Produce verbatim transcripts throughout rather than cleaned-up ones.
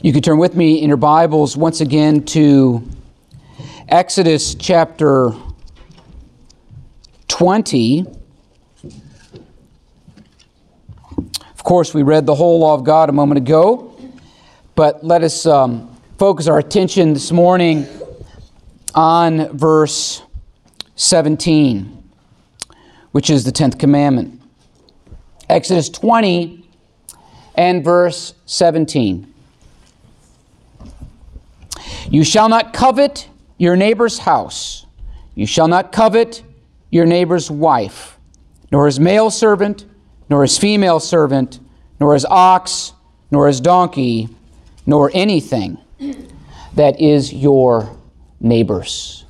You can turn with me in your Bibles once again to Exodus chapter twenty. Of course, we read the whole law of God a moment ago, but let us um, focus our attention this morning on verse seventeen, which is the tenth commandment. Exodus twenty and verse seventeen. You shall not covet your neighbor's house. You shall not covet your neighbor's wife, nor his male servant, nor his female servant, nor his ox, nor his donkey, nor anything that is your neighbor's.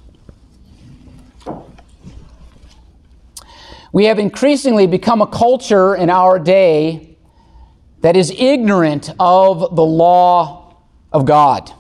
We have increasingly become a culture in our day that is ignorant of the law of God.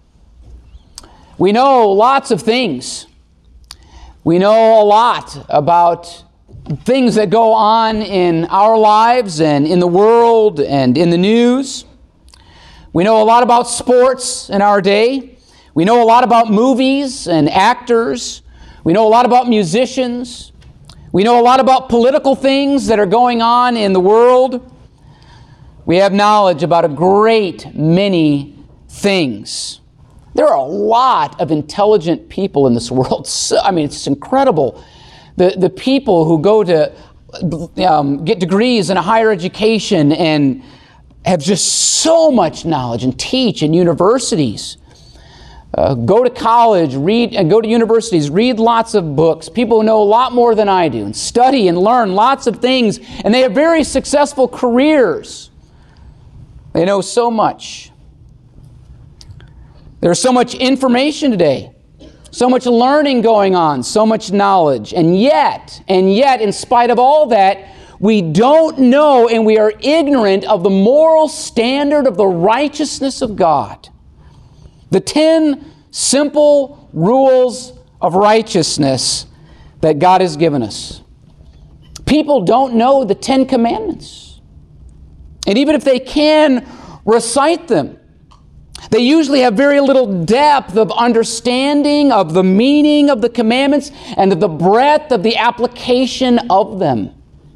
We know lots of things. We know a lot about things that go on in our lives and in the world and in the news. We know a lot about sports in our day. We know a lot about movies and actors. We know a lot about musicians. We know a lot about political things that are going on in the world. We have knowledge about a great many things. There are a lot of intelligent people in this world. So, I mean, it's incredible. The, the people who go to um, get degrees in a higher education and have just so much knowledge and teach in universities. Uh, go to college, read, and go to universities, read lots of books. People who know a lot more than I do and study and learn lots of things, and they have very successful careers. They know so much. There's so much information today, so much learning going on, so much knowledge. And yet, and yet, in spite of all that, we don't know and we are ignorant of the moral standard of the righteousness of God. The ten simple rules of righteousness that God has given us. People don't know the Ten Commandments. And even if they can recite them, they usually have very little depth of understanding of the meaning of the commandments and of the breadth of the application of them.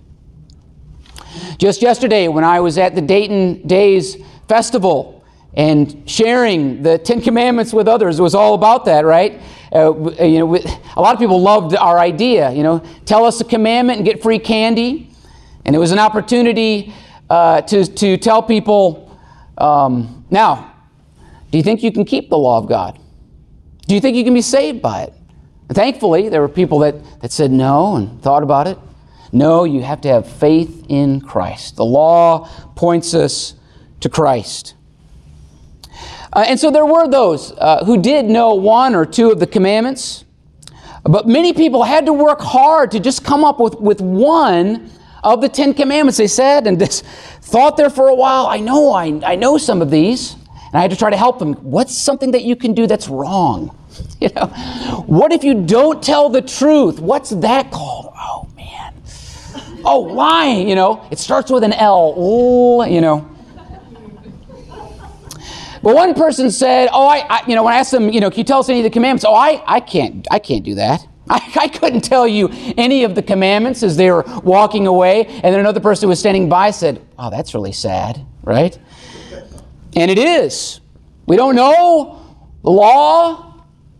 Just yesterday, when I was at the Dayton Days Festival and sharing the Ten Commandments with others, it was all about that, right? Uh, you know, a lot of people loved our idea, you know, tell us a commandment and get free candy. And it was an opportunity uh, to, to tell people, um, now, do you think you can keep the law of God? Do you think you can be saved by it? And thankfully, there were people that, that said no and thought about it. No, you have to have faith in Christ. The law points us to Christ. Uh, and so there were those uh, who did know one or two of the commandments. But many people had to work hard to just come up with, with one of the Ten Commandments. They said, and this thought there for a while, I know, I, I know some of these. And I had to try to help them. What's something that you can do that's wrong? You know, what if you don't tell the truth? What's that called? Oh, man. Oh, lying, you know. It starts with an L. Ooh, you know. But one person said, oh, I, I, you know, when I asked them, you know, can you tell us any of the commandments? Oh, I, I can't, I can't do that. I, I couldn't tell you any of the commandments as they were walking away. And then another person who was standing by said, oh, that's really sad, right? And it is. We don't know the law.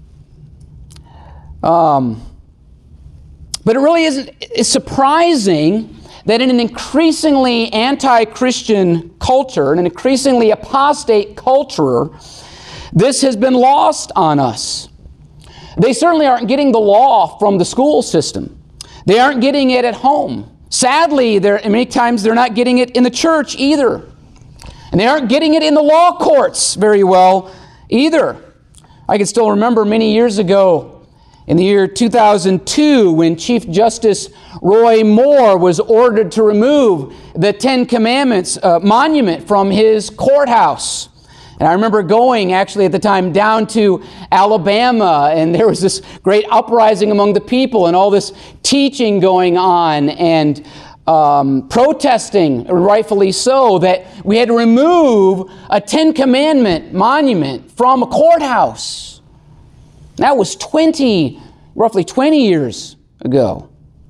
Um, but it really isn't. It's surprising that in an increasingly anti-Christian culture, in an increasingly apostate culture, this has been lost on us. They certainly aren't getting the law from the school system. They aren't getting it at home. Sadly, many times they're not getting it in the church either. And they aren't getting it in the law courts very well either. I can still remember many years ago, in the year two thousand two, when Chief Justice Roy Moore was ordered to remove the Ten Commandments uh, monument from his courthouse. And I remember going, actually at the time, down to Alabama, and there was this great uprising among the people and all this teaching going on. And um, protesting, rightfully so, that we had to remove a Ten Commandment monument from a courthouse. That was twenty, roughly twenty years ago.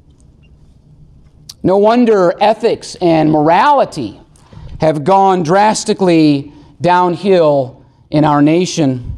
No wonder ethics and morality have gone drastically downhill in our nation.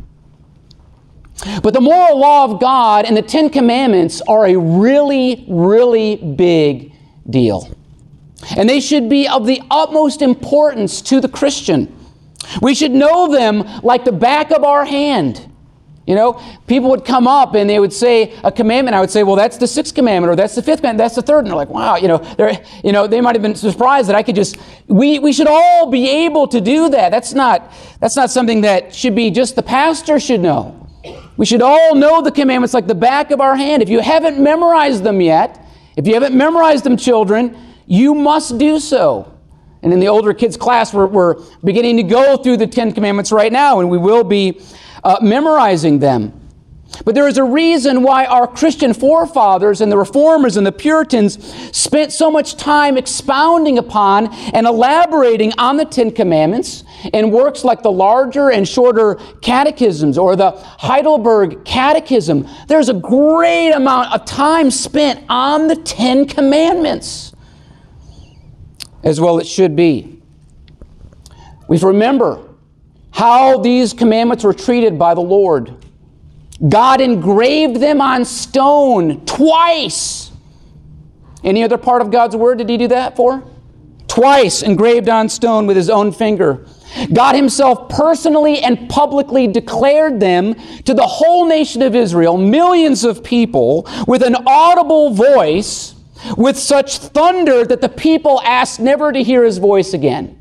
But the moral law of God and the Ten Commandments are a really, really big deal. And they should be of the utmost importance to the Christian. We should know them like the back of our hand. You know, people would come up and they would say a commandment. I would say, well, that's the sixth commandment, or that's the fifth commandment, that's the third. And they're like, wow, you know, they're, you know, they might have been surprised that I could just, we, we should all be able to do that. That's not, that's not something that should be just the pastor should know. We should all know the commandments like the back of our hand. If you haven't memorized them yet, if you haven't memorized them, children, you must do so. And in the older kids class, we're, we're beginning to go through the Ten Commandments right now, and we will be Uh, memorizing them. But there is a reason why our Christian forefathers and the Reformers and the Puritans spent so much time expounding upon and elaborating on the Ten Commandments in works like the larger and shorter catechisms or the Heidelberg Catechism. There's a great amount of time spent on the Ten Commandments. As well it should be. We remember how these commandments were treated by the Lord. God engraved them on stone twice. Any other part of God's Word did He do that for? Twice engraved on stone with His own finger. God Himself personally and publicly declared them to the whole nation of Israel, millions of people, with an audible voice, with such thunder that the people asked never to hear His voice again.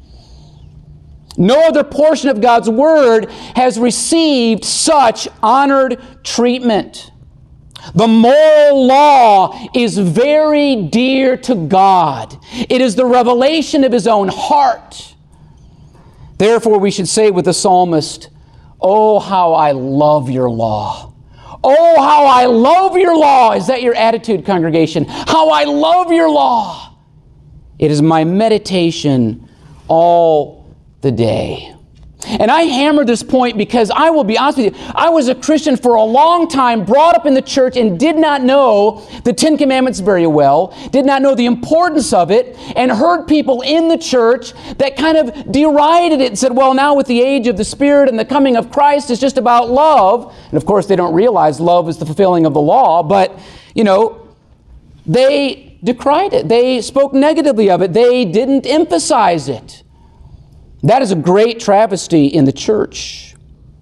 No other portion of God's Word has received such honored treatment. The moral law is very dear to God. It is the revelation of His own heart. Therefore, we should say with the psalmist, "Oh, how I love your law. Oh, how I love your law." Is that your attitude, congregation? How I love your law. It is my meditation all the day. And I hammer this point because I will be honest with you, I was a Christian for a long time, brought up in the church, and did not know the Ten Commandments very well, did not know the importance of it, and heard people in the church that kind of derided it and said, well, now with the age of the Spirit and the coming of Christ, it's just about love. And of course, they don't realize love is the fulfilling of the law, but, you know, they decried it. They spoke negatively of it. They didn't emphasize it. That is a great travesty in the church.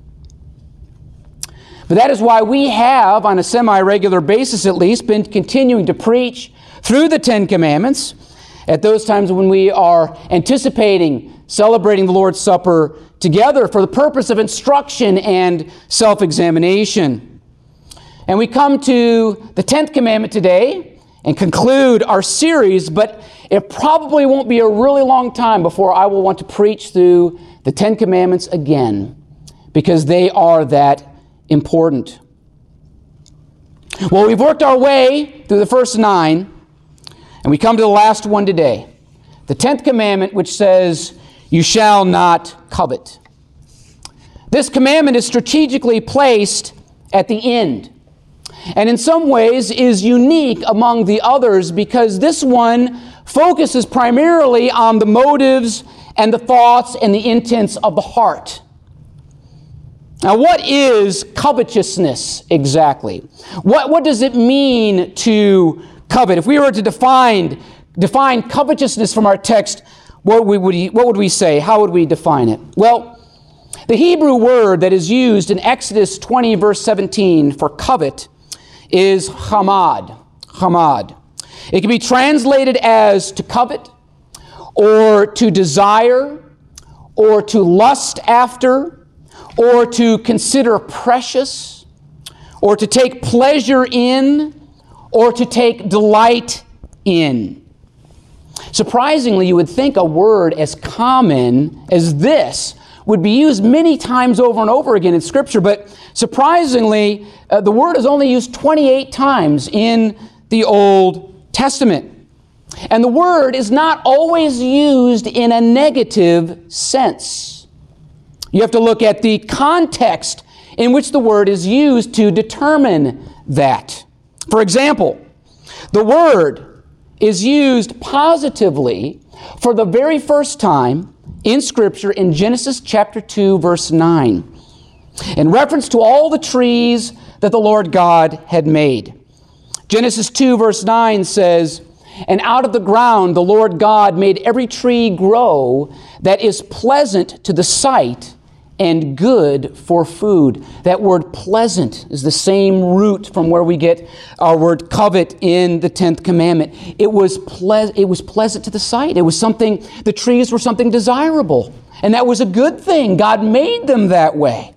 But that is why we have, on a semi-regular basis at least, been continuing to preach through the Ten Commandments at those times when we are anticipating celebrating the Lord's Supper together for the purpose of instruction and self-examination. And we come to the tenth commandment today and conclude our series, but it probably won't be a really long time before I will want to preach through the Ten Commandments again, because they are that important. Well, we've worked our way through the first nine, and we come to the last one today. The tenth commandment, which says, "You shall not covet." This commandment is strategically placed at the end, and in some ways is unique among the others because this one focuses primarily on the motives and the thoughts and the intents of the heart. Now, what is covetousness exactly? What, what does it mean to covet? If we were to define, define covetousness from our text, what would we, what would we say? How would we define it? Well, the Hebrew word that is used in Exodus twenty, verse seventeen for covet is chamad. Chamad. It can be translated as to covet, or to desire, or to lust after, or to consider precious, or to take pleasure in, or to take delight in. Surprisingly, you would think a word as common as this would be used many times over and over again in Scripture, but surprisingly, uh, the word is only used twenty-eight times in the Old Testament. And the word is not always used in a negative sense. You have to look at the context in which the word is used to determine that. For example, the word is used positively for the very first time in Scripture in Genesis chapter two, verse nine, in reference to all the trees that the Lord God had made. Genesis two, verse nine says, "And out of the ground the Lord God made every tree grow that is pleasant to the sight and good for food." That word pleasant is the same root from where we get our word covet in the tenth commandment. It was, ple- it was pleasant to the sight. It was something, the trees were something desirable. And that was a good thing. God made them that way.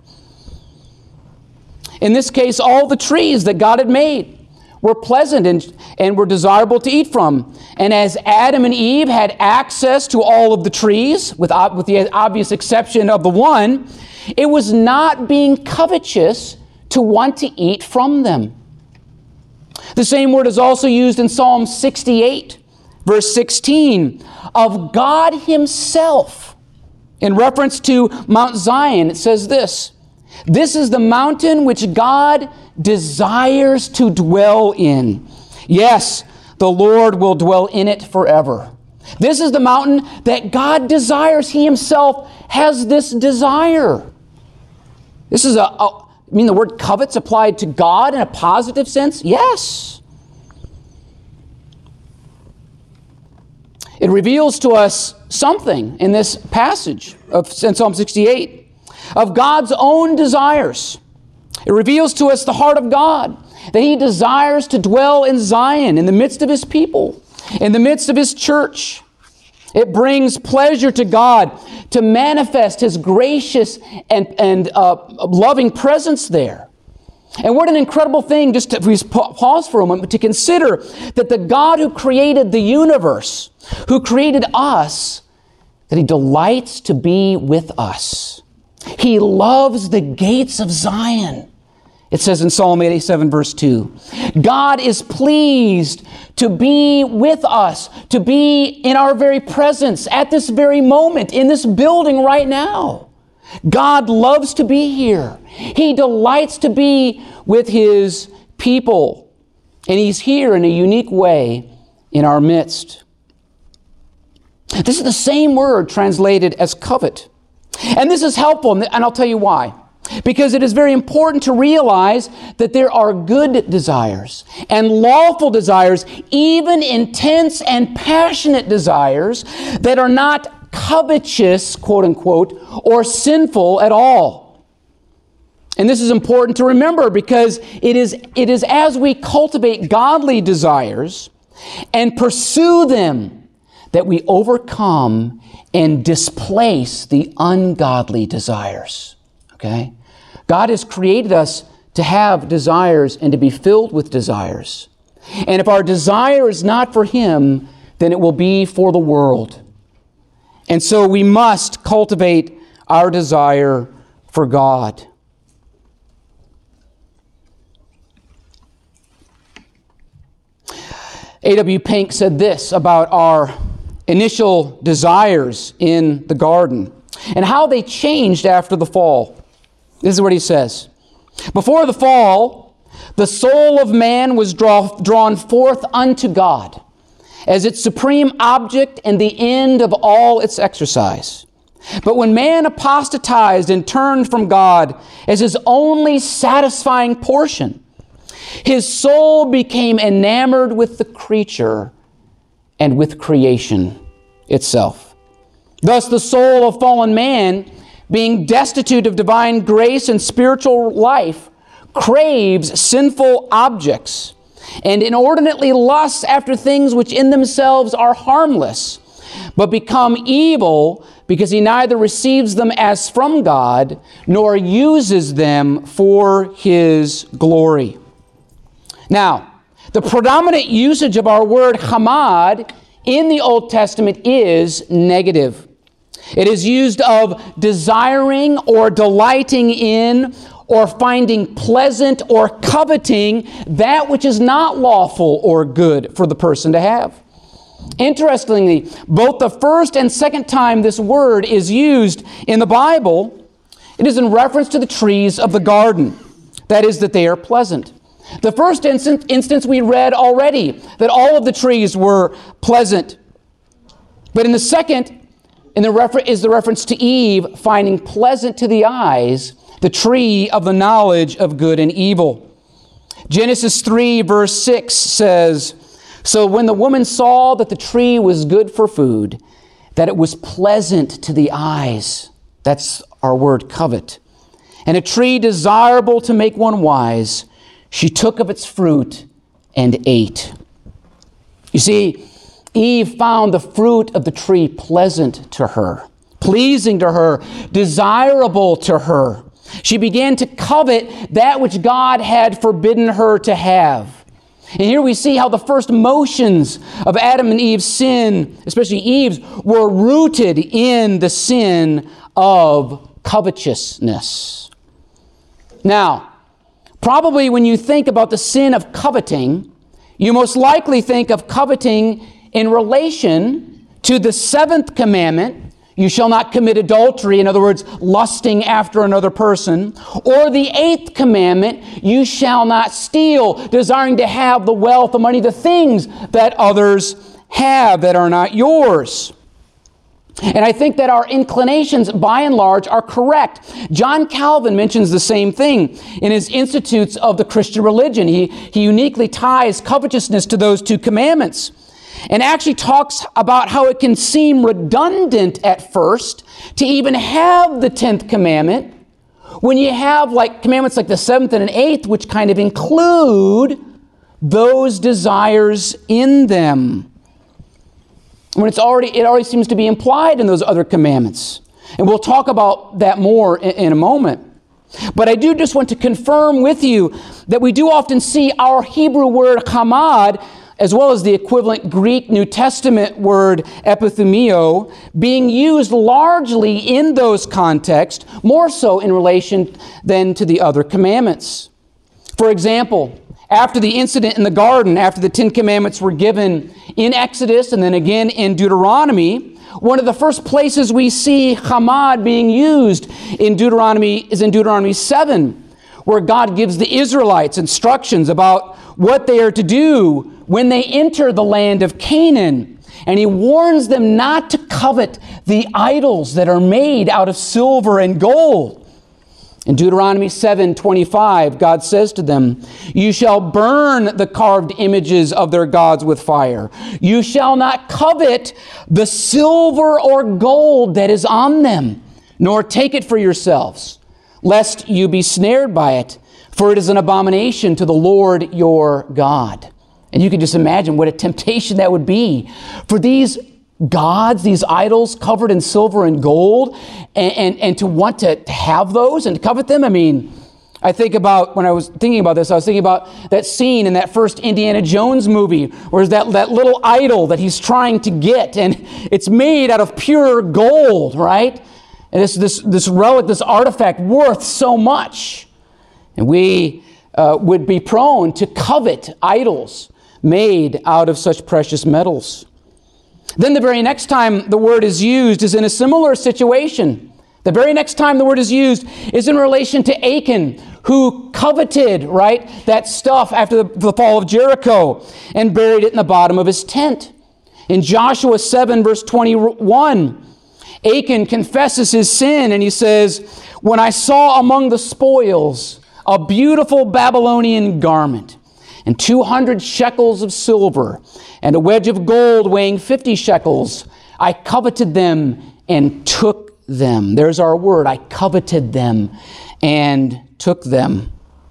In this case, all the trees that God had made were pleasant and, and were desirable to eat from. And as Adam and Eve had access to all of the trees, with, with the obvious exception of the one, it was not being covetous to want to eat from them. The same word is also used in Psalm sixty-eight, verse sixteen, of God Himself. In reference to Mount Zion, it says this, "This is the mountain which God desires to dwell in. Yes, the Lord will dwell in it forever." This is the mountain that God desires. He Himself has this desire. This is a, a I mean, the word covet's applied to God in a positive sense? Yes. It reveals to us something in this passage of Psalm sixty-eight of God's own desires. It reveals to us the heart of God, that He desires to dwell in Zion, in the midst of His people, in the midst of His church. It brings pleasure to God to manifest His gracious and, and uh, loving presence there. And what an incredible thing, just to if pause for a moment, to consider that the God who created the universe, who created us, that He delights to be with us. He loves the gates of Zion. It says in Psalm eighty-seven, verse two, God is pleased to be with us, to be in our very presence at this very moment, in this building right now. God loves to be here. He delights to be with His people. And He's here in a unique way in our midst. This is the same word translated as covet. And this is helpful, and I'll tell you why. Because it is very important to realize that there are good desires and lawful desires, even intense and passionate desires that are not covetous, quote unquote, or sinful at all. And this is important to remember because it is, it is as we cultivate godly desires and pursue them that we overcome and displace the ungodly desires. Okay? God has created us to have desires and to be filled with desires. And if our desire is not for Him, then it will be for the world. And so we must cultivate our desire for God. A W Pink said this about our initial desires in the garden and how they changed after the fall. This is what he says. Before the fall, the soul of man was draw, drawn forth unto God as its supreme object and the end of all its exercise. But when man apostatized and turned from God as his only satisfying portion, his soul became enamored with the creature and with creation itself. Thus the soul of fallen man, being destitute of divine grace and spiritual life, craves sinful objects and inordinately lusts after things which in themselves are harmless, but become evil because he neither receives them as from God nor uses them for His glory. Now, the predominant usage of our word chamad in the Old Testament is negative. It is used of desiring or delighting in or finding pleasant or coveting that which is not lawful or good for the person to have. Interestingly, both the first and second time this word is used in the Bible, it is in reference to the trees of the garden. That is, that they are pleasant. The first instance, instance we read already, that all of the trees were pleasant. But in the second, in the refer- is the reference to Eve finding pleasant to the eyes the tree of the knowledge of good and evil. Genesis three verse six says, "So when the woman saw that the tree was good for food, that it was pleasant to the eyes," that's our word covet, "and a tree desirable to make one wise, she took of its fruit and ate." You see, Eve found the fruit of the tree pleasant to her, pleasing to her, desirable to her. She began to covet that which God had forbidden her to have. And here we see how the first motions of Adam and Eve's sin, especially Eve's, were rooted in the sin of covetousness. Now, probably when you think about the sin of coveting, you most likely think of coveting in relation to the seventh commandment, "You shall not commit adultery," in other words, lusting after another person, or the eighth commandment, "You shall not steal," desiring to have the wealth, the money, the things that others have that are not yours. And I think that our inclinations, by and large, are correct. John Calvin mentions the same thing in his Institutes of the Christian Religion. He, he uniquely ties covetousness to those two commandments, and actually talks about how it can seem redundant at first to even have the tenth commandment when you have like commandments like the seventh and an eighth, which kind of include those desires in them, when it's already it already seems to be implied in those other commandments. And we'll talk about that more in, in a moment. But I do just want to confirm with you that we do often see our Hebrew word chamad, as well as the equivalent Greek New Testament word epithumio, being used largely in those contexts, more so in relation than to the other commandments. For example, after the incident in the garden, after the Ten Commandments were given in Exodus and then again in Deuteronomy, one of the first places we see chamad being used in Deuteronomy is in Deuteronomy seven, where God gives the Israelites instructions about what they are to do when they enter the land of Canaan. And he warns them not to covet the idols that are made out of silver and gold. In Deuteronomy seven twenty-five, God says to them, "You shall burn the carved images of their gods with fire. You shall not covet the silver or gold that is on them, nor take it for yourselves, lest you be snared by it, for it is an abomination to the Lord your God." And you can just imagine what a temptation that would be for these gods, these idols covered in silver and gold, and, and, and to want to have those and to covet them. I mean, I think about, when I was thinking about this, I was thinking about that scene in that first Indiana Jones movie, where there's that, that little idol that he's trying to get, and it's made out of pure gold, right? And this, this, this relic, this artifact worth so much. And we uh, would be prone to covet idols made out of such precious metals. Then the very next time the word is used is in a similar situation. The very next time the word is used is in relation to Achan, who coveted, right, that stuff after the, the fall of Jericho and buried it in the bottom of his tent. In Joshua seven, verse twenty-one, Achan confesses his sin and he says, "When I saw among the spoils a beautiful Babylonian garment, and two hundred shekels of silver, and a wedge of gold weighing fifty shekels, I coveted them and took them." There's our word, I coveted them and took them.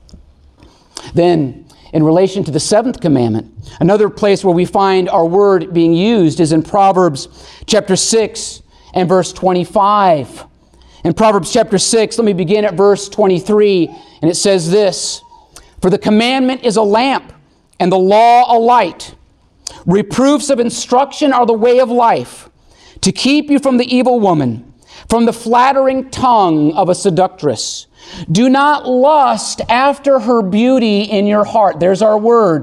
Then, in relation to the seventh commandment, another place where we find our word being used is in Proverbs chapter six and verse twenty-five. In Proverbs chapter six, let me begin at verse twenty-three, and it says this, "For the commandment is a lamp, and the law a light. Reproofs of instruction are the way of life, to keep you from the evil woman, from the flattering tongue of a seductress. Do not lust after her beauty in your heart." There's our word,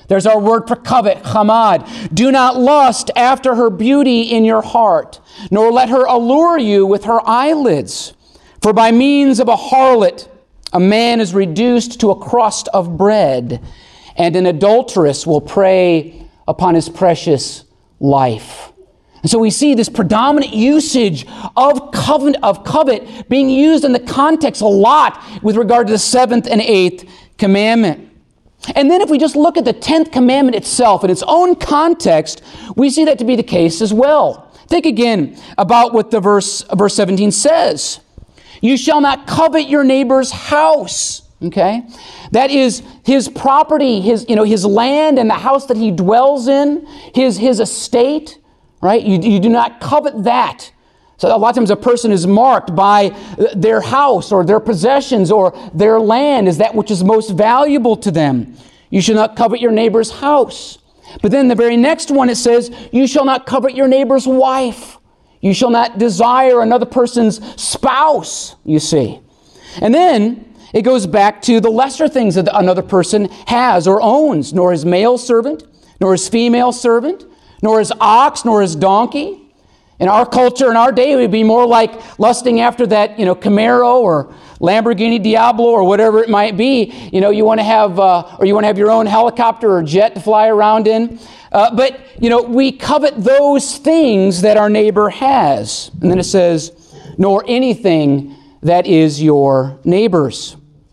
There's our word for covet, chamad. Do not lust after her beauty in your heart, nor let her allure you with her eyelids. For by means of a harlot, a man is reduced to a crust of bread, and an adulteress will prey upon his precious life. And so we see this predominant usage of covenant, of covet being used in the context a lot with regard to the seventh and eighth commandment. And then if we just look at the tenth commandment itself in its own context, we see that to be the case as well. Think again about what the verse, verse seventeen says. You shall not covet your neighbor's house. Okay? That is his property, his, you know, his land and the house that he dwells in, his, his estate, right? You, you do not covet that. So a lot of times a person is marked by their house or their possessions or their land as that which is most valuable to them. You shall not covet your neighbor's house. But then the very next one it says, you shall not covet your neighbor's wife. You shall not desire another person's spouse, you see. And then it goes back to the lesser things that another person has or owns, nor his male servant, nor his female servant, nor his ox, nor his donkey. In our culture, in our day, it would be more like lusting after that, you know, Camaro or Lamborghini Diablo or whatever it might be. You know, you want to have, uh, or you want to have your own helicopter or jet to fly around in. Uh, but, you know, we covet those things that our neighbor has. And then it says, nor anything that is your neighbor's.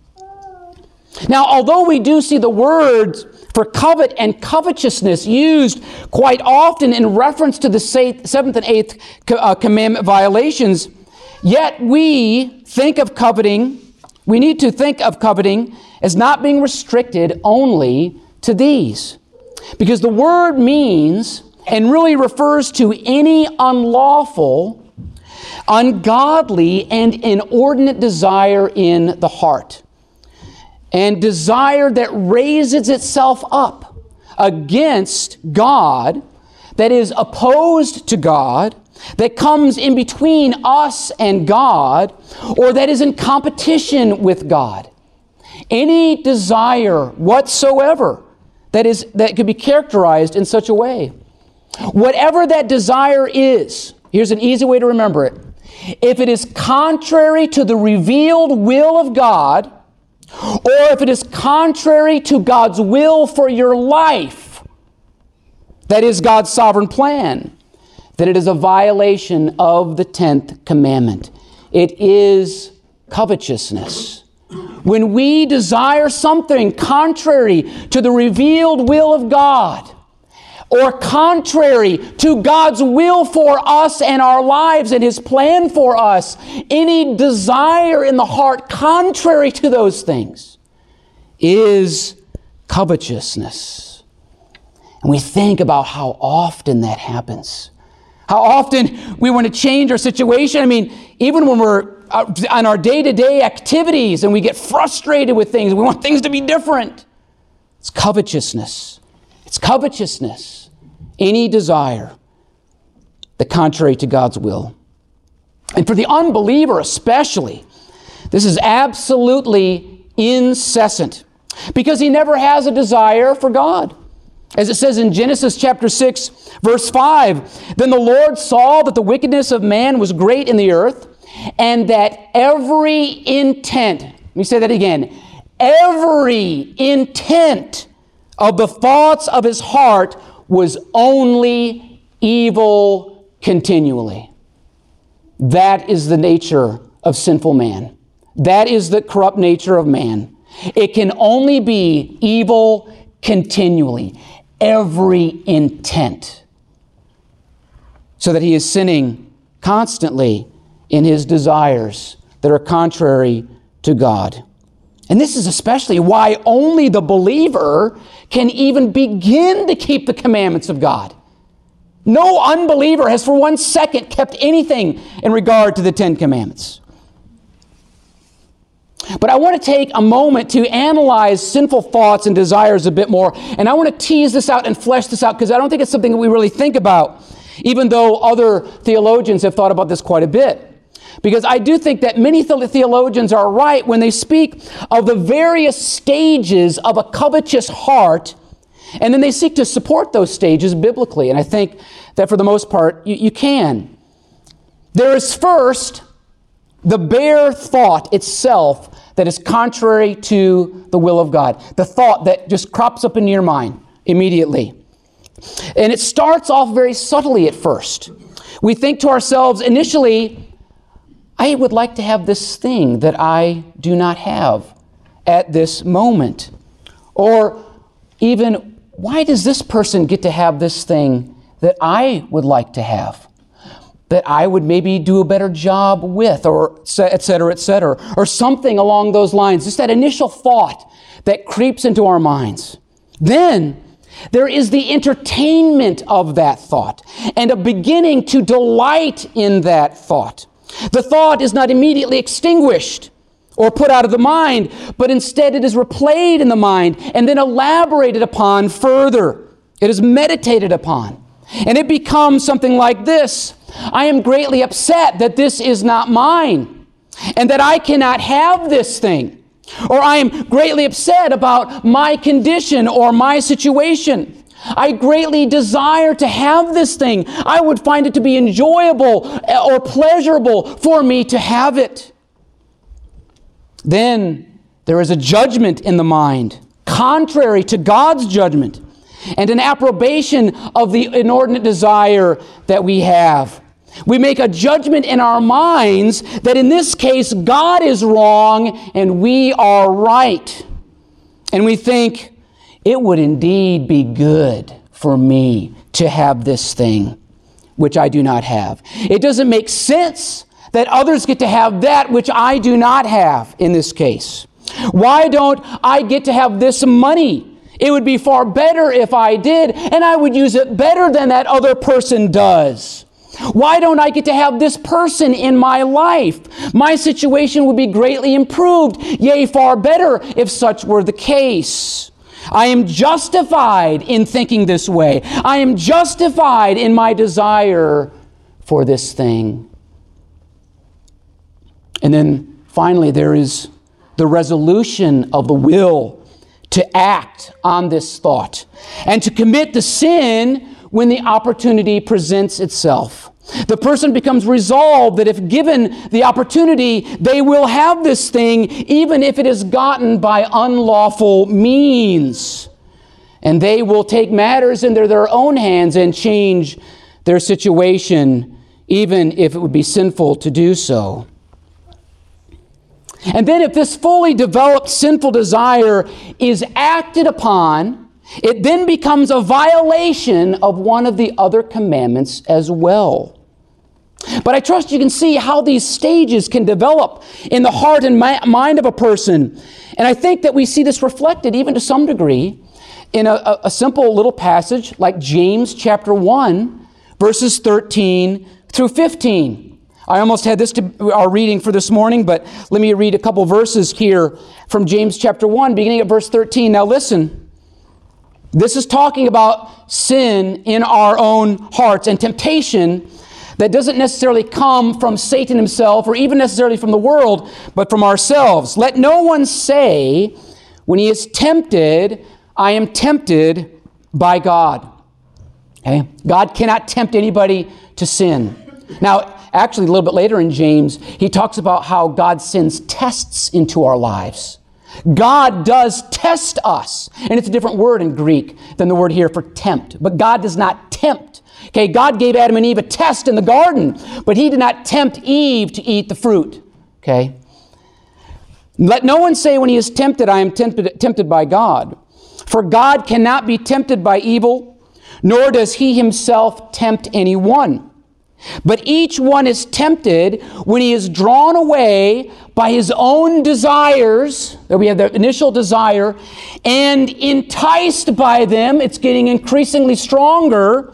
Now, although we do see the words for covet and covetousness used quite often in reference to the seventh and eighth commandment violations, yet we think of coveting, we need to think of coveting as not being restricted only to these. Because the word means and really refers to any unlawful, ungodly, and inordinate desire in the heart. And desire that raises itself up against God, that is opposed to God, that comes in between us and God, or that is in competition with God. Any desire whatsoever that is that could be characterized in such a way. Whatever that desire is, here's an easy way to remember it. If it is contrary to the revealed will of God, or if it is contrary to God's will for your life, that is God's sovereign plan, then it is a violation of the tenth commandment. It is covetousness. When we desire something contrary to the revealed will of God, or contrary to God's will for us and our lives and His plan for us, any desire in the heart contrary to those things is covetousness. And we think about how often that happens. How often we want to change our situation. I mean, even when we're on our day-to-day activities and we get frustrated with things, we want things to be different. It's covetousness. It's covetousness. Any desire the contrary to God's will. And for the unbeliever especially, this is absolutely incessant because he never has a desire for God. As it says in Genesis chapter six, verse five, then the Lord saw that the wickedness of man was great in the earth, and that every intent, let me say that again, every intent of the thoughts of his heart was only evil continually. That is the nature of sinful man. That is the corrupt nature of man. It can only be evil continually. Every intent. So that he is sinning constantly in his desires that are contrary to God. And this is especially why only the believer can even begin to keep the commandments of God. No unbeliever has for one second kept anything in regard to the Ten Commandments. But I want to take a moment to analyze sinful thoughts and desires a bit more. And I want to tease this out and flesh this out because I don't think it's something that we really think about, even though other theologians have thought about this quite a bit. Because I do think that many theologians are right when they speak of the various stages of a covetous heart And then they seek to support those stages biblically. And I think that for the most part, you, you can. There is first the bare thought itself that is contrary to the will of God. The thought that just crops up into your mind immediately. And it starts off very subtly at first. We think to ourselves initially, I would like to have this thing that I do not have at this moment. Or even, why does this person get to have this thing that I would like to have? That I would maybe do a better job with, or et cetera, et cetera, or something along those lines. Just that initial thought that creeps into our minds. Then there is the entertainment of that thought and a beginning to delight in that thought. The thought is not immediately extinguished or put out of the mind, but instead it is replayed in the mind and then elaborated upon further. It is meditated upon. And it becomes something like this. I am greatly upset that this is not mine and that I cannot have this thing. Or I am greatly upset about my condition or my situation. I greatly desire to have this thing. I would find it to be enjoyable or pleasurable for me to have it. Then there is a judgment in the mind, contrary to God's judgment, and an approbation of the inordinate desire that we have. We make a judgment in our minds that in this case God is wrong and we are right. And we think, it would indeed be good for me to have this thing, which I do not have. It doesn't make sense that others get to have that which I do not have in this case. Why don't I get to have this money? It would be far better if I did, and I would use it better than that other person does. Why don't I get to have this person in my life? My situation would be greatly improved, yea, far better if such were the case. I am justified in thinking this way. I am justified in my desire for this thing. And then finally, there is the resolution of the will to act on this thought and to commit the sin when the opportunity presents itself. The person becomes resolved that if given the opportunity, they will have this thing, even if it is gotten by unlawful means. And they will take matters into their own hands and change their situation, even if it would be sinful to do so. And then if this fully developed sinful desire is acted upon, it then becomes a violation of one of the other commandments as well. But I trust you can see how these stages can develop in the heart and mind of a person. And I think that we see this reflected even to some degree in a, a simple little passage like James chapter one, verses thirteen through fifteen. I almost had this to our reading for this morning, but let me read a couple verses here from James chapter one, beginning at verse thirteen. Now listen. This is talking about sin in our own hearts and temptation that doesn't necessarily come from Satan himself or even necessarily from the world, but from ourselves. Let no one say, when he is tempted, I am tempted by God. Okay? God cannot tempt anybody to sin. Now, actually, a little bit later in James, he talks about how God sends tests into our lives. God does test us. And it's a different word in Greek than the word here for tempt. But God does not tempt. Okay, God gave Adam and Eve a test in the garden, but he did not tempt Eve to eat the fruit. Okay? Let no one say when he is tempted, I am tempted, tempted by God. For God cannot be tempted by evil, nor does he himself tempt anyone. But each one is tempted when he is drawn away by his own desires, that we have the initial desire, and enticed by them, it's getting increasingly stronger,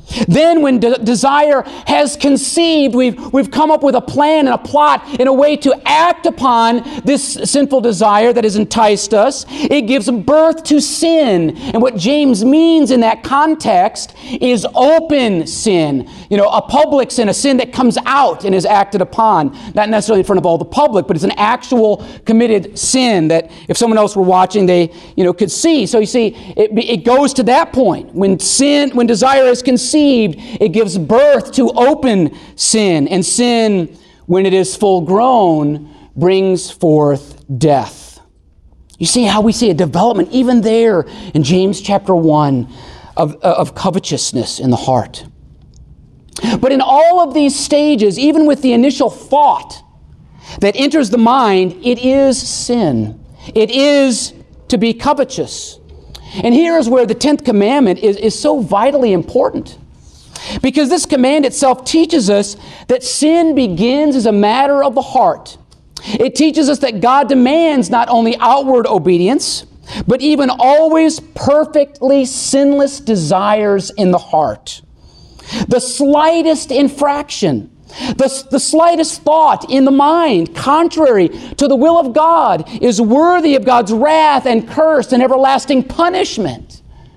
Then when de- desire has conceived, we've, we've come up with a plan and a plot and a way to act upon this sinful desire that has enticed us. It gives birth to sin. And what James means in that context is open sin. You know, a public sin, a sin that comes out and is acted upon. Not necessarily in front of all the public, but it's an actual committed sin that if someone else were watching, they, you know, could see. So you see, it, it goes to that point. When sin, when desire is conceived, it gives birth to open sin. And sin, when it is full grown, brings forth death. You see how we see a development even there in James chapter one of, of covetousness in the heart. But in all of these stages, even with the initial thought that enters the mind, it is sin. It is to be covetous. And here is where the tenth commandment is, is so vitally important. Because this command itself teaches us that sin begins as a matter of the heart. It teaches us that God demands not only outward obedience, but even always perfectly sinless desires in the heart. The slightest infraction, the, the slightest thought in the mind, contrary to the will of God, is worthy of God's wrath and curse and everlasting punishment.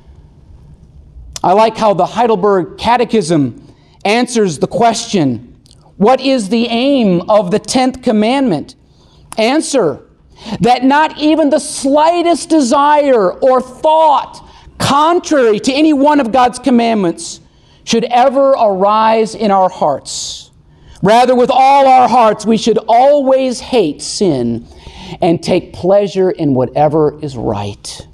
I like how the Heidelberg Catechism answers the question, what is the aim of the tenth commandment? Answer, that not even the slightest desire or thought contrary to any one of God's commandments should ever arise in our hearts. Rather, with all our hearts, we should always hate sin and take pleasure in whatever is right.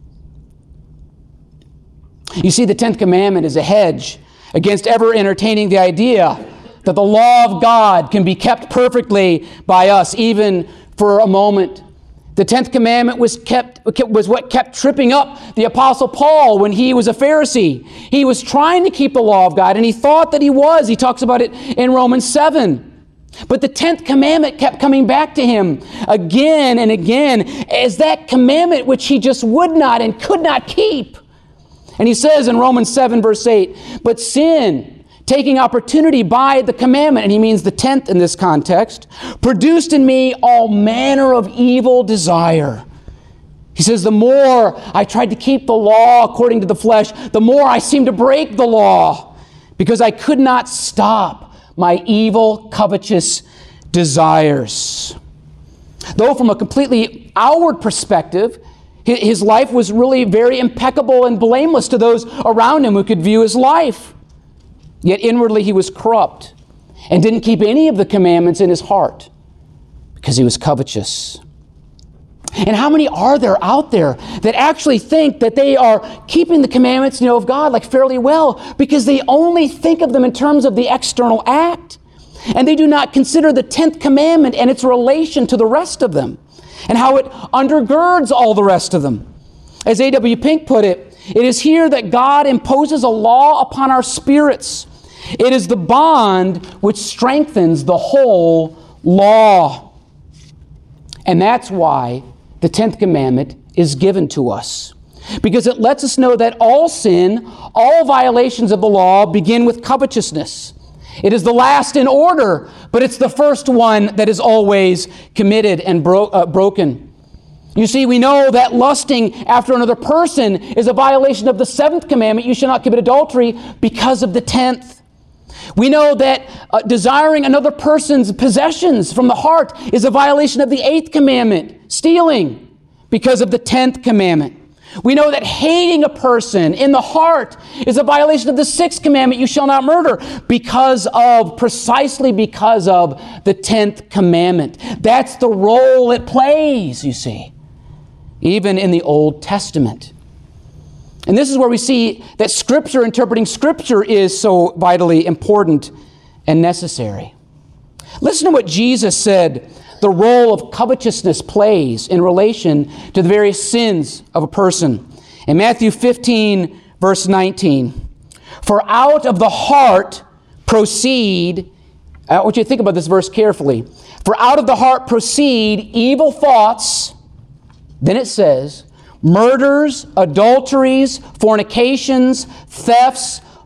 You see, the tenth commandment is a hedge against ever entertaining the idea that the law of God can be kept perfectly by us, even for a moment. The tenth commandment was kept was what kept tripping up the Apostle Paul when he was a Pharisee. He was trying to keep the law of God, and he thought that he was. He talks about it in Romans seven. But the tenth commandment kept coming back to him again and again as that commandment which he just would not and could not keep. And he says in Romans seven, verse eight, but sin, taking opportunity by the commandment, and he means the tenth in this context, produced in me all manner of evil desire. He says, the more I tried to keep the law according to the flesh, the more I seemed to break the law, because I could not stop my evil, covetous desires. Though from a completely outward perspective, his life was really very impeccable and blameless to those around him who could view his life. Yet inwardly he was corrupt and didn't keep any of the commandments in his heart because he was covetous. And how many are there out there that actually think that they are keeping the commandments, you know, of God like fairly well because they only think of them in terms of the external act, and they do not consider the tenth commandment and its relation to the rest of them, and how it undergirds all the rest of them. As A W Pink put it, it is here that God imposes a law upon our spirits. It is the bond which strengthens the whole law. And that's why the tenth commandment is given to us. Because it lets us know that all sin, all violations of the law begin with covetousness. It is the last in order, but it's the first one that is always committed and bro- uh, broken. You see, we know that lusting after another person is a violation of the seventh commandment, you shall not commit adultery, because of the tenth. We know that uh, desiring another person's possessions from the heart is a violation of the eighth commandment, stealing, because of the tenth commandment. We know that hating a person in the heart is a violation of the sixth commandment, you shall not murder, because of, precisely because of the tenth commandment. That's the role it plays, you see, even in the Old Testament. And this is where we see that Scripture, interpreting Scripture, is so vitally important and necessary. Listen to what Jesus said the role of covetousness plays in relation to the various sins of a person. In Matthew fifteen, verse nineteen, for out of the heart proceed, I want you to think about this verse carefully, for out of the heart proceed evil thoughts, then it says, murders, adulteries, fornications, thefts,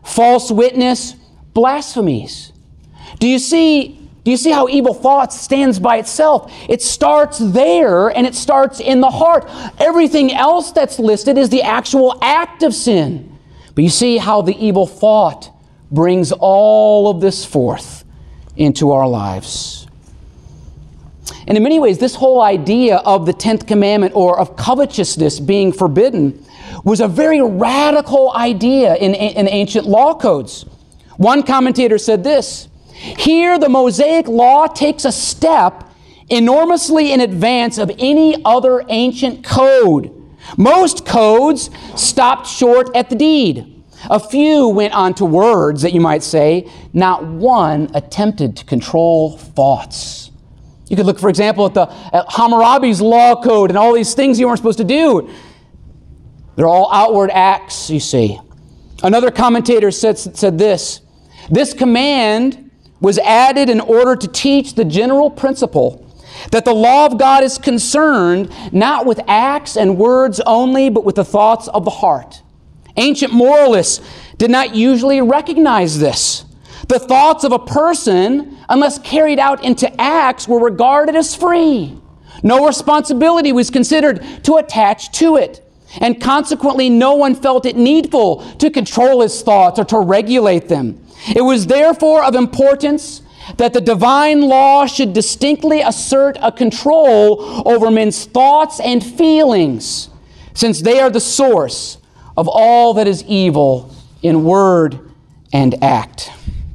false witness, blasphemies. Do you see, do you see how evil thoughts stands by itself? It starts there, and it starts in the heart. Everything else that's listed is the actual act of sin. But you see how the evil thought brings all of this forth into our lives. And in many ways, this whole idea of the tenth commandment, or of covetousness being forbidden, was a very radical idea in, in ancient law codes. One commentator said this: "Here the Mosaic law takes a step enormously in advance of any other ancient code. Most codes stopped short at the deed. A few went on to words, that you might say. Not one attempted to control thoughts." You could look, for example, at the at Hammurabi's law code and all these things you weren't supposed to do. They're all outward acts, you see. Another commentator said, said this: "This command was added in order to teach the general principle that the law of God is concerned not with acts and words only, but with the thoughts of the heart." Ancient moralists did not usually recognize this. The thoughts of a person, unless carried out into acts, were regarded as free. No responsibility was considered to attach to it, and consequently no one felt it needful to control his thoughts or to regulate them. It was therefore of importance that the divine law should distinctly assert a control over men's thoughts and feelings, since they are the source of all that is evil in word and act.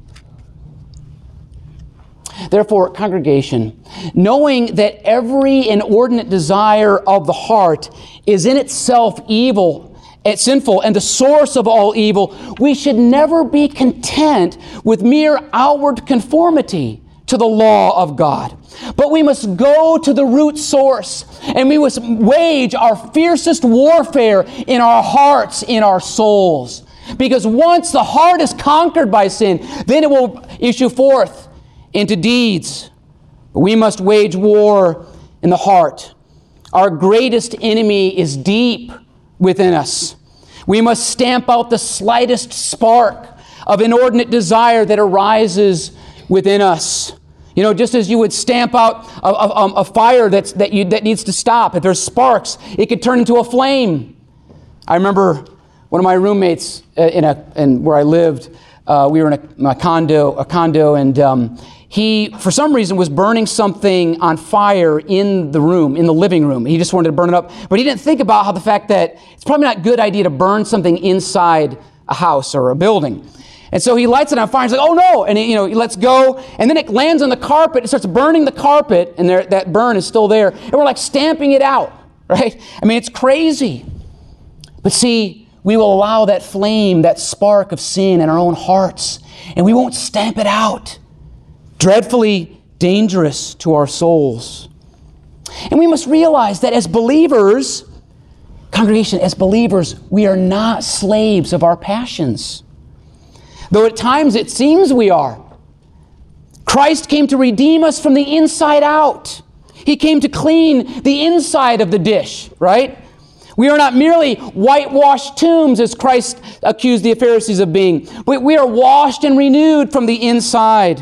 Therefore, congregation, knowing that every inordinate desire of the heart is in itself evil and sinful and the source of all evil, we should never be content with mere outward conformity to the law of God. But we must go to the root source, and we must wage our fiercest warfare in our hearts, in our souls. Because once the heart is conquered by sin, then it will issue forth into deeds. But we must wage war in the heart. Our greatest enemy is deep within us. We must stamp out the slightest spark of inordinate desire that arises within us. You know, just as you would stamp out a, a, a fire that's, that, you, that needs to stop. If there's sparks, it could turn into a flame. I remember one of my roommates in a in where I lived. Uh, we were in a, a condo, a condo, and um, he, for some reason, was burning something on fire in the room, in the living room. He just wanted to burn it up, but he didn't think about how the fact that it's probably not a good idea to burn something inside a house or a building. And so he lights it on fire. He's like, "Oh no!" And he, you know, he lets go, and then it lands on the carpet. It starts burning the carpet, and there, that burn is still there. And we're like stamping it out, right? I mean, it's crazy. But see, we will allow that flame, that spark of sin in our own hearts, and we won't stamp it out. Dreadfully dangerous to our souls. And we must realize that as believers, congregation, as believers, we are not slaves of our passions. Though at times it seems we are. Christ came to redeem us from the inside out. He came to clean the inside of the dish, right? We are not merely whitewashed tombs, as Christ accused the Pharisees of being, but we are washed and renewed from the inside.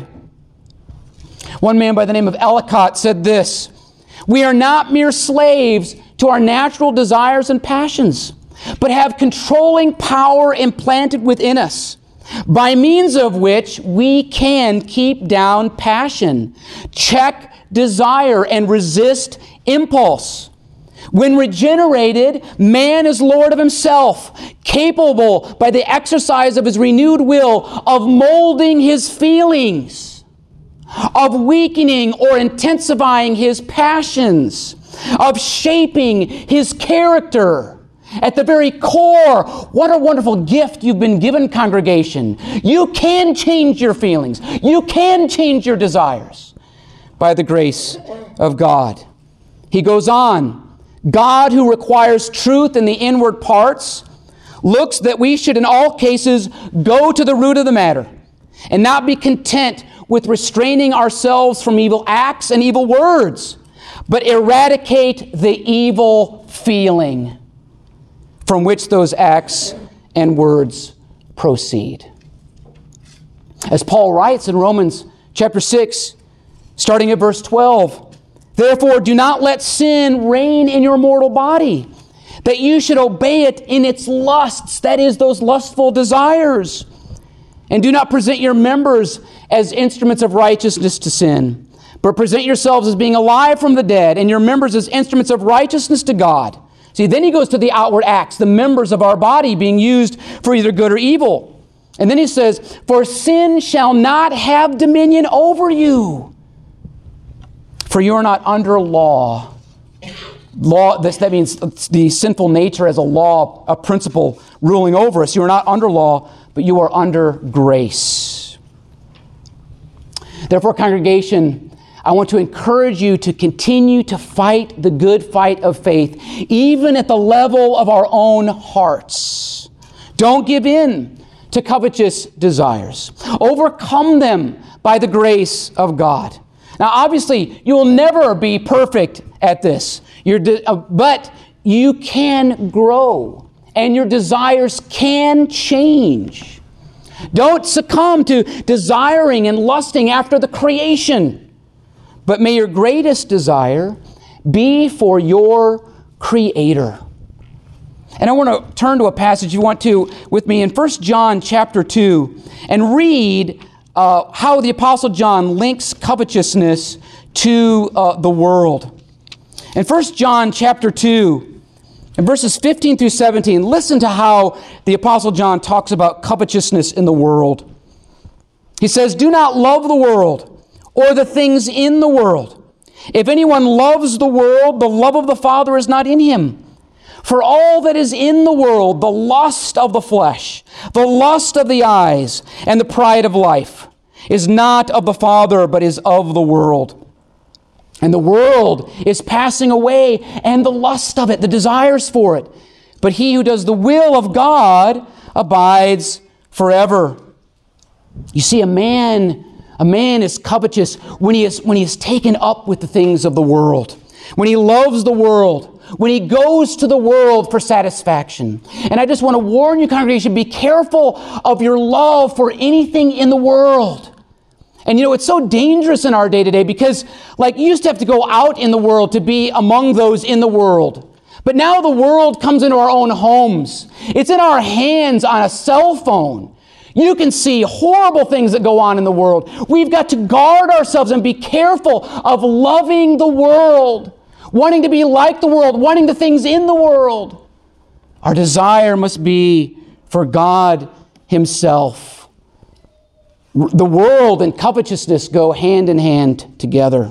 One man by the name of Ellicott said this: "We are not mere slaves to our natural desires and passions, but have controlling power implanted within us, by means of which we can keep down passion, check desire, and resist impulse. When regenerated, man is Lord of himself, capable by the exercise of his renewed will of molding his feelings, of weakening or intensifying his passions, of shaping his character. At the very core, what a wonderful gift you've been given, congregation. You can change your feelings. You can change your desires by the grace of God." He goes on, "God, who requires truth in the inward parts, looks that we should in all cases go to the root of the matter and not be content with restraining ourselves from evil acts and evil words, but eradicate the evil feeling from which those acts and words proceed." As Paul writes in Romans chapter six, starting at verse twelve, therefore do not let sin reign in your mortal body, that you should obey it in its lusts, that is, those lustful desires. And do not present your members as instruments of righteousness to sin, but present yourselves as being alive from the dead, and your members as instruments of righteousness to God. See, then he goes to the outward acts, the members of our body being used for either good or evil. And then he says, for sin shall not have dominion over you, for you are not under law. Law, this, that means the sinful nature as a law, a principle ruling over us. You are not under law, but you are under grace. Therefore, congregation, I want to encourage you to continue to fight the good fight of faith, even at the level of our own hearts. Don't give in to covetous desires. Overcome them by the grace of God. Now, obviously, you will never be perfect at this. You're de- uh, but you can grow, and your desires can change. Don't succumb to desiring and lusting after the creation, but may your greatest desire be for your Creator. And I want to turn to a passage you want to with me in First John chapter two and read uh, how the Apostle John links covetousness to uh, the world. In First John chapter two, in verses fifteen through seventeen, listen to how the Apostle John talks about covetousness in the world. He says, do not love the world or the things in the world. If anyone loves the world, the love of the Father is not in him. For all that is in the world, the lust of the flesh, the lust of the eyes, and the pride of life, is not of the Father, but is of the world. And the world is passing away, and the lust of it, the desires for it. But he who does the will of God abides forever. You see, a man, a man is covetous when he is, when he is taken up with the things of the world, when he loves the world, when he goes to the world for satisfaction. And I just want to warn you, congregation, be careful of your love for anything in the world. And you know, it's so dangerous in our day to day because, like, you used to have to go out in the world to be among those in the world. But now the world comes into our own homes. It's in our hands on a cell phone. You can see horrible things that go on in the world. We've got to guard ourselves and be careful of loving the world, wanting to be like the world, wanting the things in the world. Our desire must be for God Himself. The world and covetousness go hand in hand together.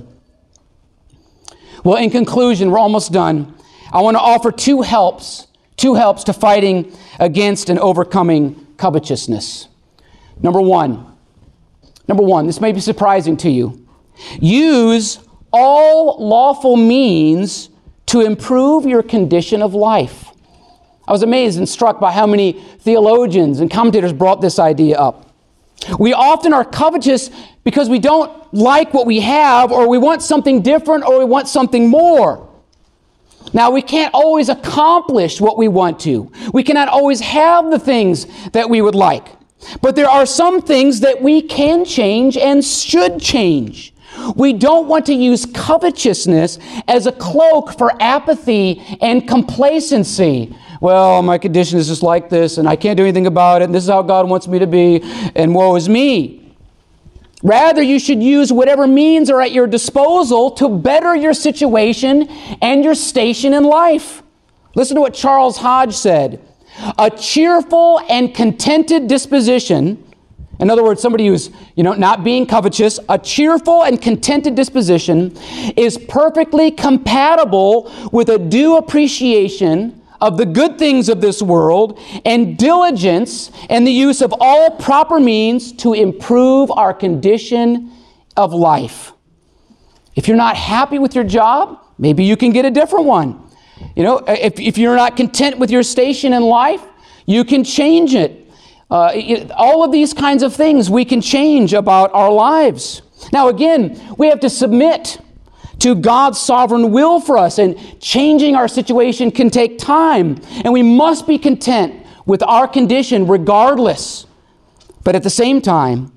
Well, in conclusion, we're almost done. I want to offer two helps, two helps to fighting against and overcoming covetousness. Number one, number one, this may be surprising to you. Use all lawful means to improve your condition of life. I was amazed and struck by how many theologians and commentators brought this idea up. We often are covetous because we don't like what we have, or we want something different, or we want something more. Now, we can't always accomplish what we want to. We cannot always have the things that we would like. But there are some things that we can change and should change. We don't want to use covetousness as a cloak for apathy and complacency. Well, my condition is just like this, and I can't do anything about it, and this is how God wants me to be, and woe is me. Rather, you should use whatever means are at your disposal to better your situation and your station in life. Listen to what Charles Hodge said. A cheerful and contented disposition, in other words, somebody who's, you know, not being covetous, a cheerful and contented disposition is perfectly compatible with a due appreciation of the good things of this world and diligence and the use of all proper means to improve our condition of life. If you're not happy with your job, maybe you can get a different one. You know, if, if you're not content with your station in life, you can change it. Uh, it, all of these kinds of things we can change about our lives. Now again, we have to submit to God's sovereign will for us, and changing our situation can take time, and we must be content with our condition regardless. But at the same time,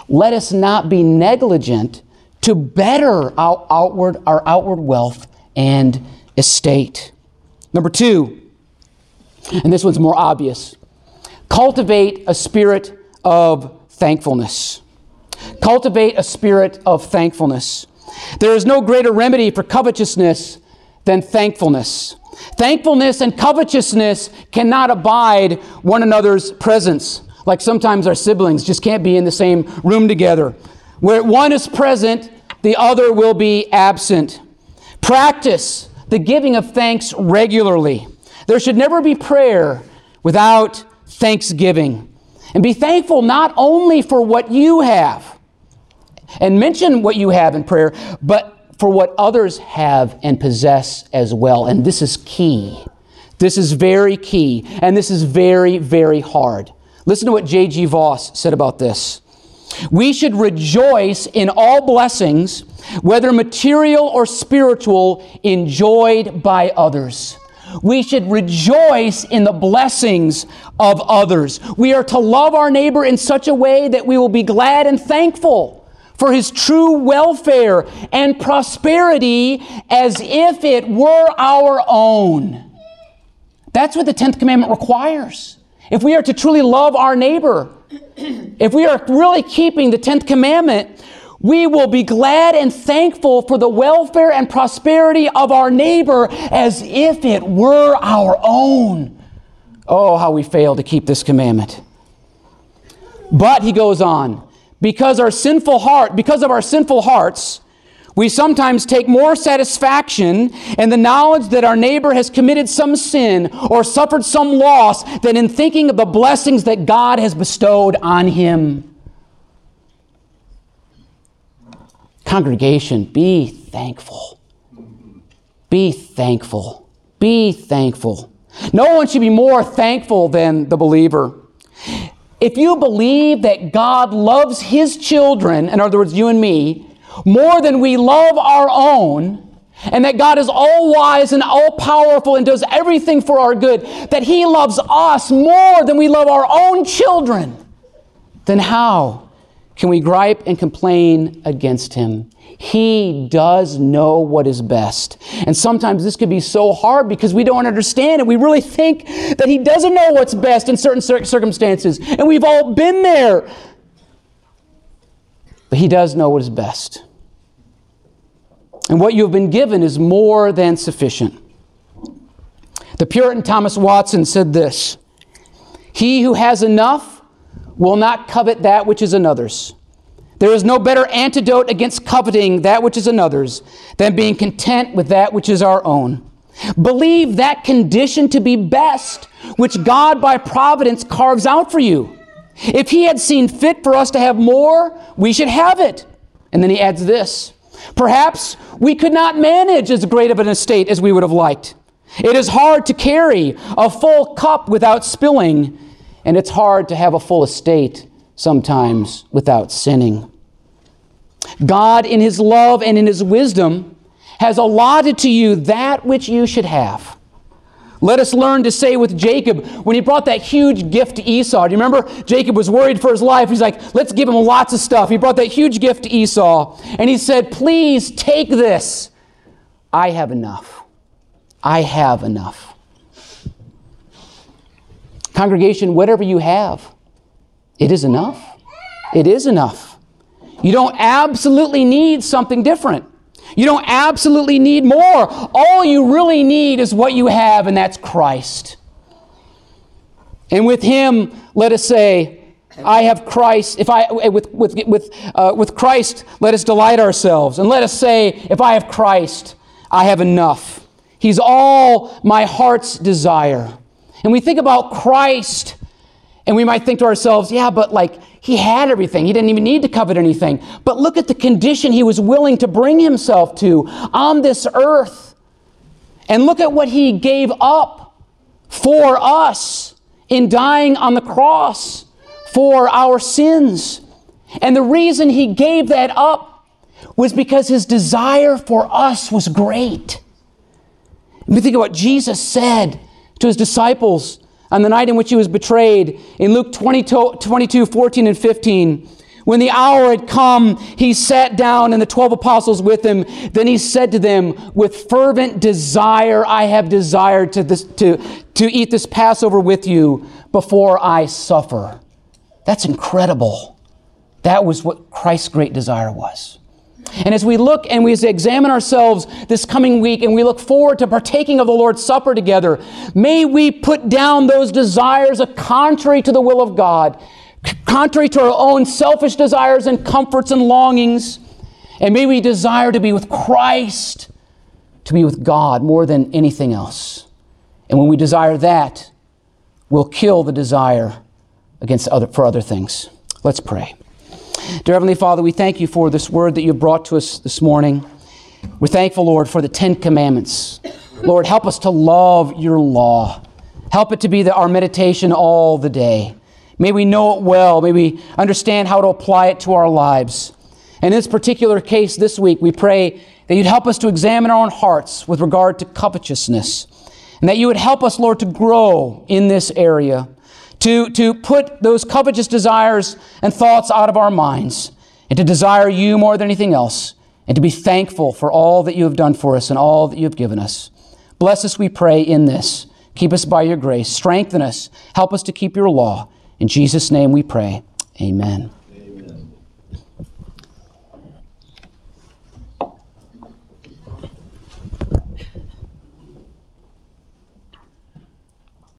let us not be negligent to better our outward, our outward wealth and estate. Number two, and this one's more obvious, cultivate a spirit of thankfulness. Cultivate a spirit of thankfulness. There is no greater remedy for covetousness than thankfulness. Thankfulness and covetousness cannot abide one another's presence. Like sometimes our siblings just can't be in the same room together. Where one is present, the other will be absent. Practice the giving of thanks regularly. There should never be prayer without thanksgiving. And be thankful not only for what you have, and mention what you have in prayer, but for what others have and possess as well. And this is key. This is very key. And this is very, very hard. Listen to what J G Voss said about this. We should rejoice in all blessings, whether material or spiritual, enjoyed by others. We should rejoice in the blessings of others. We are to love our neighbor in such a way that we will be glad and thankful for his true welfare and prosperity as if it were our own. That's what the tenth commandment requires. If we are to truly love our neighbor, if we are really keeping the tenth commandment, we will be glad and thankful for the welfare and prosperity of our neighbor as if it were our own. Oh, how we fail to keep this commandment. But, he goes on, because our sinful heart, because of our sinful hearts, we sometimes take more satisfaction in the knowledge that our neighbor has committed some sin or suffered some loss than in thinking of the blessings that God has bestowed on him. Congregation, be thankful. Be thankful. Be thankful. No one should be more thankful than the believer. If you believe that God loves his children, in other words, you and me, more than we love our own, and that God is all-wise and all-powerful and does everything for our good, that he loves us more than we love our own children, then how can we gripe and complain against him? He does know what is best. And sometimes this could be so hard because we don't understand it. We really think that he doesn't know what's best in certain circumstances. And we've all been there. But he does know what is best. And what you have been given is more than sufficient. The Puritan Thomas Watson said this: he who has enough will not covet that which is another's. There is no better antidote against coveting that which is another's than being content with that which is our own. Believe that condition to be best, which God by providence carves out for you. If he had seen fit for us to have more, we should have it. And then he adds this: perhaps we could not manage as great of an estate as we would have liked. It is hard to carry a full cup without spilling, and it's hard to have a full estate sometimes without sinning. God, in his love and in his wisdom, has allotted to you that which you should have. Let us learn to say with Jacob, when he brought that huge gift to Esau, do you remember? Jacob was worried for his life. He's like, let's give him lots of stuff. He brought that huge gift to Esau, and he said, please take this. I have enough. I have enough. Congregation, whatever you have, it is enough. It is enough. You don't absolutely need something different. You don't absolutely need more. All you really need is what you have, and that's Christ. And with him, let us say, I have Christ. If I with with with uh, with Christ, let us delight ourselves, and let us say, if I have Christ, I have enough. He's all my heart's desire. And we think about Christ, and we might think to ourselves, yeah, but like, he had everything. He didn't even need to covet anything. But look at the condition he was willing to bring himself to on this earth. And look at what he gave up for us in dying on the cross for our sins. And the reason he gave that up was because his desire for us was great. And we think of what Jesus said to his disciples on the night in which he was betrayed in Luke twenty-two, fourteen and fifteen, When the hour had come, he sat down and the twelve apostles with him. Then he said to them, with fervent desire, I have desired to, this, to, to eat this Passover with you before I suffer. That's incredible. That was what Christ's great desire was. And as we look and we examine ourselves this coming week and we look forward to partaking of the Lord's Supper together, may we put down those desires contrary to the will of God, contrary to our own selfish desires and comforts and longings, and may we desire to be with Christ, to be with God more than anything else. And when we desire that, we'll kill the desire against other, for other things. Let's pray. Dear Heavenly Father, we thank you for this word that you brought to us this morning. We're thankful, Lord, for the Ten Commandments. Lord, help us to love your law. Help it to be the, our meditation all the day. May we know it well. May we understand how to apply it to our lives. And in this particular case this week, we pray that you'd help us to examine our own hearts with regard to covetousness. And that you would help us, Lord, to grow in this area. To, to put those covetous desires and thoughts out of our minds, and to desire you more than anything else, and to be thankful for all that you have done for us and all that you have given us. Bless us, we pray, in this. Keep us by your grace. Strengthen us. Help us to keep your law. In Jesus' name we pray. Amen.